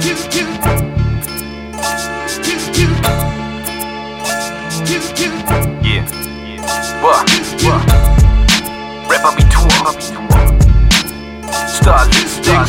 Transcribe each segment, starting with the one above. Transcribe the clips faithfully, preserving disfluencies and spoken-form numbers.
Yeah, what, what? Rap-Abitur, Starlist,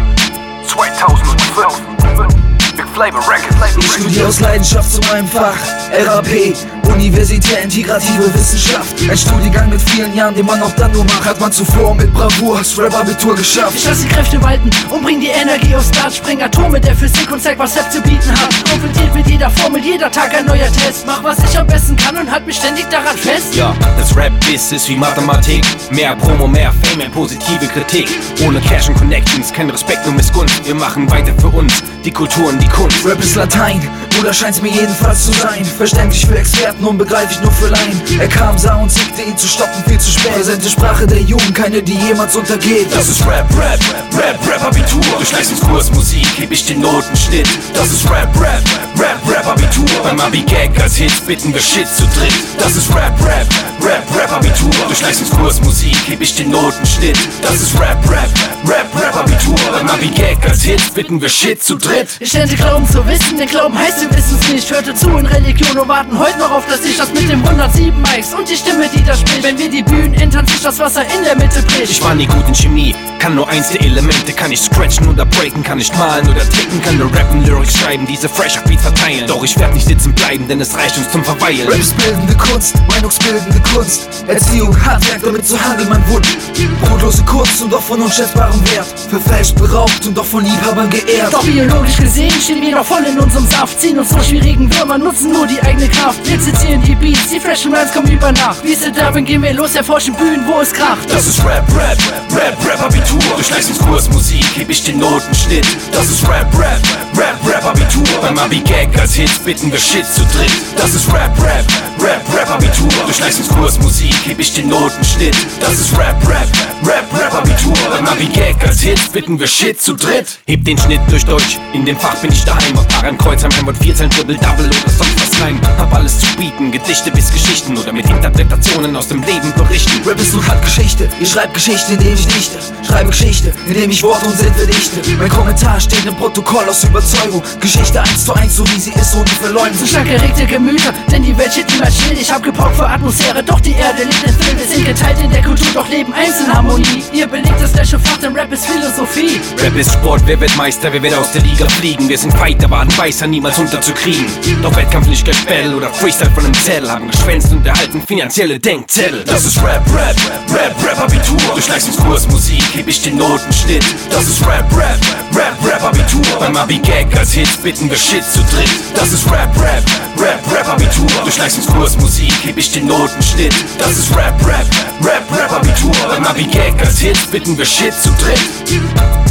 zweitausendfünf, Big Flavor Records. Ich studiere aus Leidenschaft zu meinem Fach, R A P, Universitär Integrative Wissenschaft. Ein Studiengang mit vielen Jahren, den man auch dann nur macht. Hat man zuvor mit Bravour das Rap-Abitur geschafft. Ich lass die Kräfte walten und bring die Energie aufs Start. Spring Atome der Physik und zeig, was Rap zu bieten hat. Konfrontiert mit jeder Formel, jeder Tag ein neuer Test. Mach, was ich am besten kann und halt mich ständig daran fest. Ja, das Rap-Biss ist wie Mathematik. Mehr Promo, mehr Fame, mehr positive Kritik. Ohne Cash und Connections, kein Respekt, nur Missgunst. Wir machen weiter für uns, die Kultur und die Kunst. Rap ist Latein, oder scheint's mir jedenfalls zu sein. Verständlich für Experten und begreiflich nur für Laien. Er kam, sah und siegte, ihn zu stoppen viel zu spät. Präsente Sprache der Jugend, keine, die jemals untergeht. Das ist Rap, Rap, Rap, Rap-Abitur. Durch Leistungskurs Musik heb ich den Notenschnitt. Das ist Rap, Rap, Rap, Rap-Abitur. Beim Abi-Gag als Hits bitten wir Shit zu dritt. Das ist Rap, Rap, Rap, Rap-Abitur. Durch Leistungskurs Musik heb ich den Notenschnitt. Das ist Rap, Rap, Rap, Rap-Abitur. Beim Abi-Gag als Hits bitten wir Shit zu dritt. Ich lernte Glauben zu wissen, denn Glauben heißt wir wissen's nicht. Hörte zu in Religion und warten heute noch auf das Licht, das mit dem hundertsieben Mics und die Stimme, die da spricht. Wenn wir die Bühnen entern, sich das Wasser in der Mitte bricht. Ich war nie gut in Chemie, kann nur eins der Elemente. Kann ich scratchen oder breaken, kann nicht malen oder ticken. Kann nur rappen, Lyrics schreiben, diese fresh auf Beat verteilen. Doch ich werd nicht sitzen bleiben, denn es reicht uns zum Verweilen. Rap ist bildende Kunst, Meinungsbildende Kunst. Erziehung, Handwerk, damit zu handeln mein Wunsch. Brotlose Kunst und doch von unschätzbarem Wert. Verfälscht, beraubt und doch von Liebhabern geehrt. Doch biologisch gesehen stehen wir noch voll in unserem Saft. Ziehen uns so schwierigen Würmer, nutzen nur die eigene Kraft. Wir zitieren die Beats, die freshen Rhymes kommen über Nacht. Wie ist Durbin, gehen wir los, erforschen Bühnen, wo es kracht. Das ist Rap, Rap, Rap, Rap-Abitur. Durch Leistungskurs Musik heb ich den Notenschnitt. Das ist Rap, Rap, Rap, Rap-Abitur. Beim Abi-Gag als Hits bitten wir Shit zu dritt. Das ist Rap, Rap, Rap, Rap-Abitur. Durch Leistungskurs Musik heb ich den Notenschnitt. Das ist Rap, Rap, Rap, Rap-Abitur. Beim Abi-Gag als Hits bitten wir Shit zu dritt. Heb den Schnitt durch Deutsch, in dem Fach bin ich daheim. Auf Paaren, Kreuzheim, Heimat, vierzehn, Triple, Double oder sonst was rein. Hab alles zu bieten, Gedichte bis Geschichten oder mit Interpretationen aus dem Leben berichten. Rap ist und hat Geschichte, ich schreib Geschichte, indem ich dichte. Schreibe Geschichte, indem ich Wort und Sinn verdichte. Mein Kommentar steht im Protokoll aus Überzeugung. Geschichte eins zu eins, so wie sie ist, ohne Verleumdung. Zu stark erregte Gemüter, denn die Welt steht niemals still. Ich hab gepaukt für Atmosphäre, doch die Erde lebt in Thrill. Wir sind geteilt in der Kultur, doch leben eins in Harmonie. Ihr belegt das gleiche Fach, denn Rap ist Philosophie. Rap ist Sport, wer wird Meister, wer wird aus der Liga fliegen. Wir sind Fighter, waren Weißer, niemals unterzukriegen. Doch Wettkampf nicht gleich Battle oder Freestyle von einem Zettel. Haben geschwänzt und erhalten finanzielle Denkzettel. Das ist Rap, Rap, Rap, Rap-Abitur. Durch Leistungskurs Musik heb ich den Notenschnitt. Das ist Rap, Rap, Rap, Rap-Abitur. Beim Abi-Gag als Hits bitten wir Shit zu dritt. Das ist Rap, Rap, Rap, Rap-Abitur. Durch Leistungskurs Musik heb ich den Notenschnitt. Das ist Rap, Rap, Rap, Rap-Abitur. Beim Abi-Gag als Hits bitten wir Shit zu dritt.